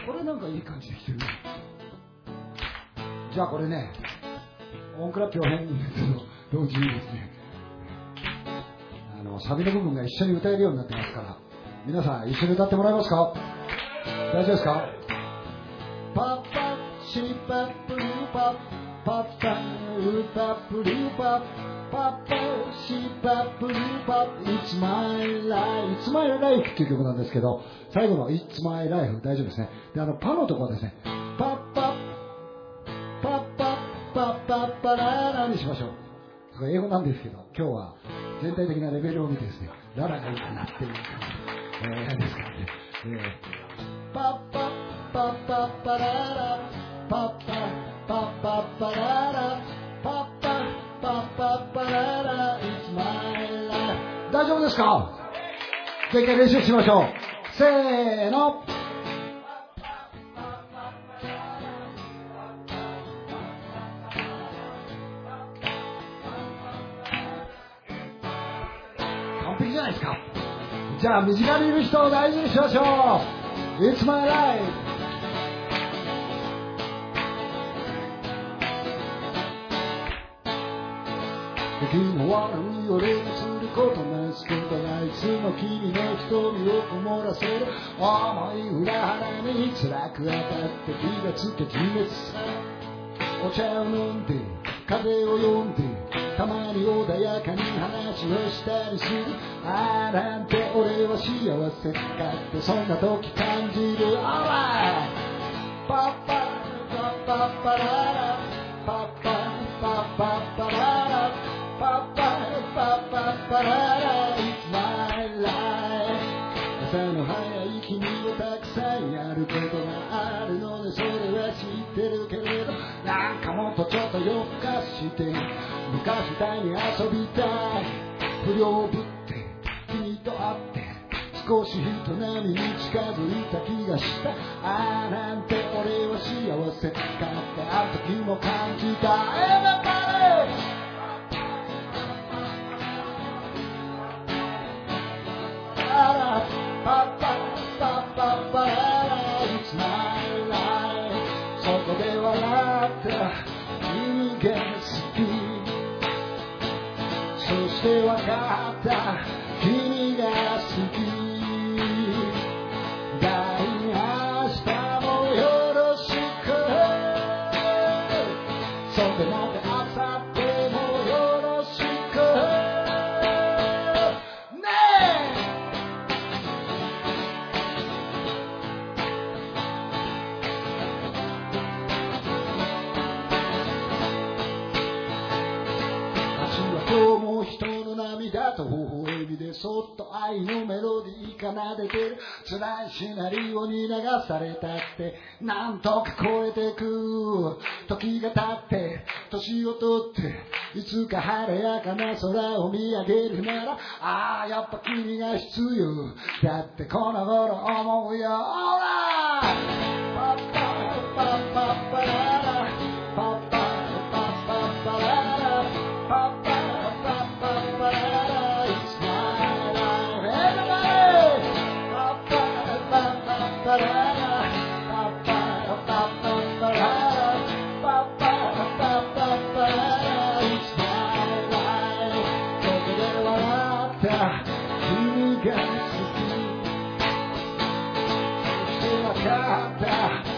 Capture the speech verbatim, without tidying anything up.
これなんかいい感じできてるね。じゃあこれね、音クラ表編と同時にですね、あのサビの部分が一緒に歌えるようになってますから、皆さん一緒に歌ってもらえますか？大丈夫ですか？パッパシパップルパッパッパウパップルパッパッパシパップルパッ It's my life It's my life っていう曲なんですけど、最後の It's my life 大丈夫ですね。で、あのパのところはですね、パッパッパッパッパッパッパララにしましょう。これ英語なんですけど、今日は全体的なレベルを見てですね、ララがいいかなっていう感じ、えー、ですからね、えー、パッパッパッパッパララパッパッパッパッパララパッパッパッパッパララ It's my life 大丈夫ですか？全回練習しましょう。せーの。完璧じゃないですか。じゃあ身近にいる人を大事にしましょう。 It's my life。時の悪い俺にすることなすことないつも君の瞳を曇らせる重い裏腹に辛く当たって気がつけ自滅さお茶を飲んで風を読んでたまに穏やかに話をしたりするあーなんて俺は幸せかってそんな時感じる Alright パッパッパッパララパッパッパッパッパララパッパッパッパッパララ It's my life 朝の早い君をたくさんやることがあるのでそれは知ってるけれどなんかもっとちょっと夜更かして昔みたいに遊びたい不良ぶって君と会って少し人並みに近づいた気がしたあーなんて俺は幸せかってあの時も感じた Everybodyパッパッパッパッパララ It's my life そこで笑った君が好きそして分かった君が好き大明日もよろしくそんでまた明後日もよろしくねえ今日も人の涙と微笑みでそっと愛のメロディー奏でてる辛いシナリオに流されたってなんとか超えてく時が経って年を取っていつか晴れやかな空を見上げるならああやっぱ君が必要だってこの頃思うよオーライパッパッパッパッパララパッパッパッパッパララパッパ君が好きそして分かった